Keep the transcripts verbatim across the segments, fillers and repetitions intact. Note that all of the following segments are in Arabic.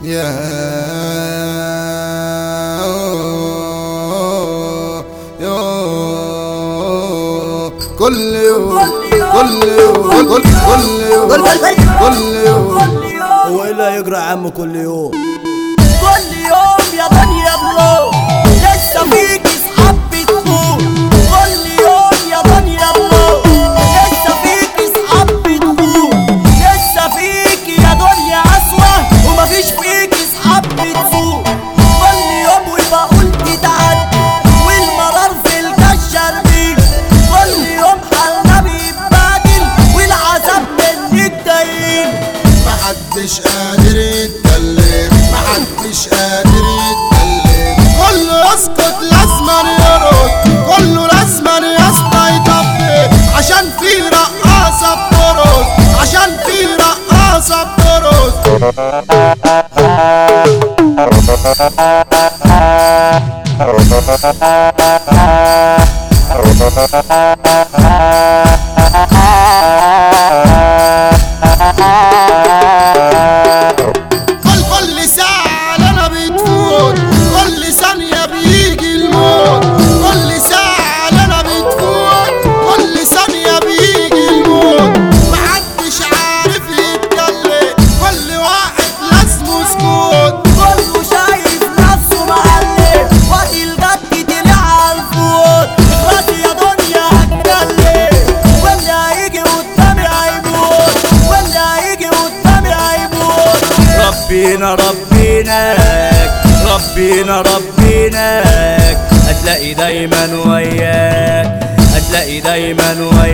يا كل يوم كل يوم كل يوم كل يوم هو ايه اللي هيجرى يا عم كل يوم؟ كل يوم يا دنيا بلو لسه فيك اصحاب بتخون. كل يوم يا دنيا بلو لسه فيك اصحاب بتخون. لسه فيك يا دنيا اسوأ ومفيش فيك اصحاب بتخون. كل يوم وبقول تتعدي والمرار في الكشر بيك. كل يوم حالنا بيتبادل والعذاب منك دايم. محدش قادر يتكلم محدش قادر يتكلم كله يسكت لازم يرد كله لازم يسطا يطبق عشان في رقاصة بترقص عشان في رقاصة بترقص. كل ساعة لنا بتفوت كل ثانية بيجي الموت. كل ساعة لنا بتفوت كل ثانية بيجي الموت. محدش عارف يتكلم كل واحد لازمه سكوت. كله شايف نفسه معلم وقت الجد طلع عالفوت. اخلصي يا دنيا هتكلم واللي هيجي قدامي هيموت واللي هيجي قدامي هيموت. ربينا ربيناك ربينا ربيناك هتلاقي دايما وياك هتلاقي دايما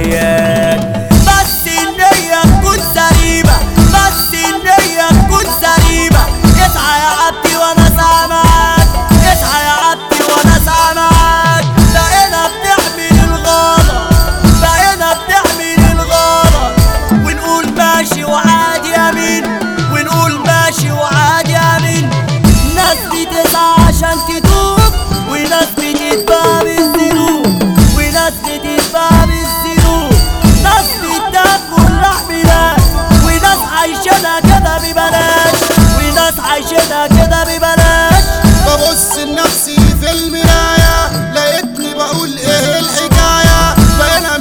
وياك. بس النية تكون سليمة بس النية تكون سليمة. اسعى يا عبدي وانا سامعك اسعى يا عبدي وانا سامعك. بقينا بنعمل الغلط بقينا بنعمل الغلط ونقول ماشي وعادي يمين ونقول ماشي وعادي يمين. ناس بتسعى عشان تتوب وناس بتتباع بالذنوب وناس بتتباع بالذنوب. ناس بتاكل لحم ناس وناس عايشينها كده ببلاش وناس عايشينها كده ببلاش. ببص لنفسي في المراية لقيتني بقول ايه الحكاية. بقينا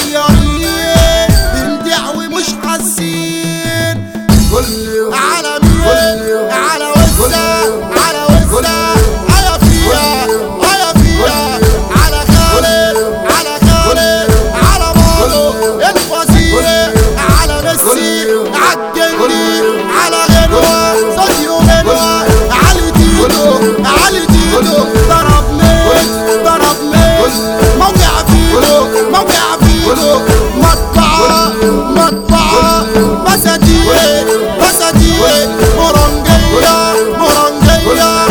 متغيرين بنبيع ومش حاسين. كل يوم على مين على وسع على وسع على فيها على فيها على خالد على خالد على مولو الوزير على ميسي عالجندي على غنوة صديو غنوة علي تيتو علي تيتو. ضرب ميت ضرب ميت موقع فيدو موقع فيدو. مطبعة مطبعة بساتين بساتين مرنجية مرنجية.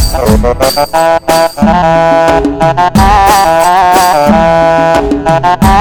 Ah